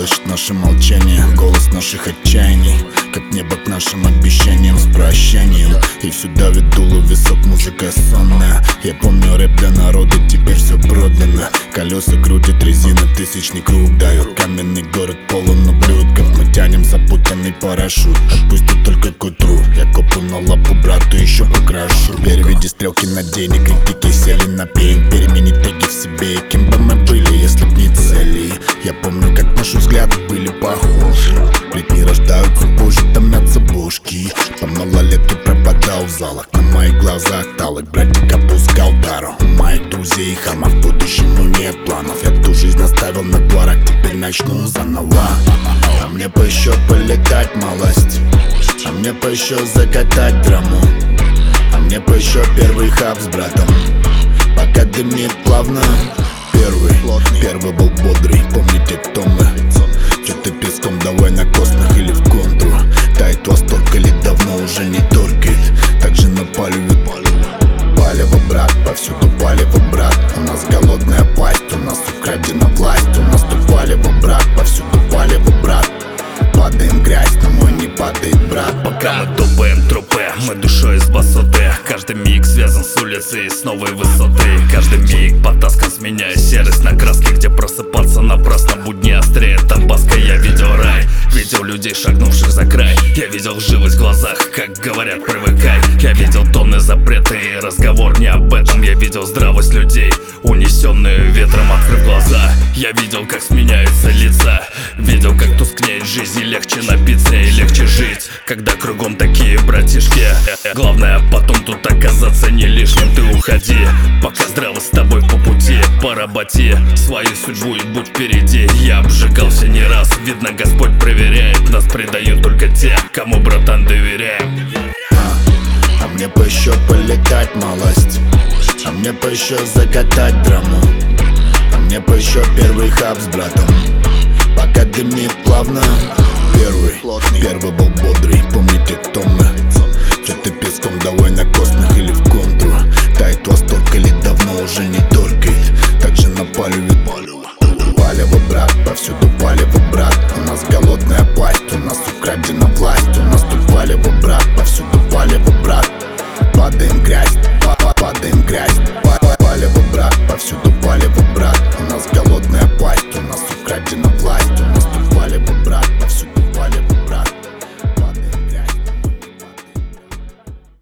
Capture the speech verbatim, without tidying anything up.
слышит наше молчание, голос наших отчаяний, как небо к нашим обещаниям с прощанием. И сюда ведуло висок, музыка сонная. Я помню рэп для народа, теперь все продано. Колеса крутят, резина, тысячный круг дает. Каменный город полон ублюдков, мы тянем запутанный парашют. Отпустит только к утру, я копу на лапу брату еще покрашу. Переведи стрелки на денег, критики сели на пень. Перемени теги в себе, кем бы мы были, если б не цели. Я помню, как наши взгляды были похожи. Ритмы рождаются позже, томятся бошки. По малолетку пропадал в залах, на моих глазах талых братик опускал дару. У моих друзей хамов в будущем, но нет планов. Я ту жизнь оставил на дворах, теперь начну заново. А мне бы еще полетать малость, а мне бы еще закатать драму, а мне бы еще первый хаб с братом, пока дымит плавно. Первый, первый был бодрый, помните, кто мы? Че ты песком, давай на костных или в контур. Тает восторг или давно уже не торкает. Так же напаливает палево, брат, повсюду палево, брат. У нас голодная пасть, у нас украдена власть. У нас тут палево, брат, повсюду палево, брат. Падаем в грязь, но мой не падает, брат. Пока мы топаем трупы, мы душой из басоты. Каждый миг связан с улицей, с новой высоты. Каждый миг потаскан, сменяя серость на краске, где просыпаться напрасно, будни острее табаско. Я видел рай, видел людей, шагнувших за край. Я видел живость в глазах, как говорят, привыкай. Я видел тонны запреты и разговор не об этом. Я видел здравость людей, унесенную ветром, открыв глаза. Я видел, как сменяются лица, видел, как тускнеет жизнь, и легче напиться и легче жить, когда кругом такие братишки. Главное потом тут оказаться не лишним. Ты уходи, пока здраво с тобой по пути. Поработи свою судьбу и будь впереди. Я обжигался не раз, видно, Господь проверяет. Нас предают только те, кому, братан, доверяем. А, а мне бы еще полетать малость, а мне бы еще закатать драму, а мне бы еще первый хаб с братом, пока дымит плавно. Первый, первый был бодрый, помните, кто мы? Че ты песком, давай на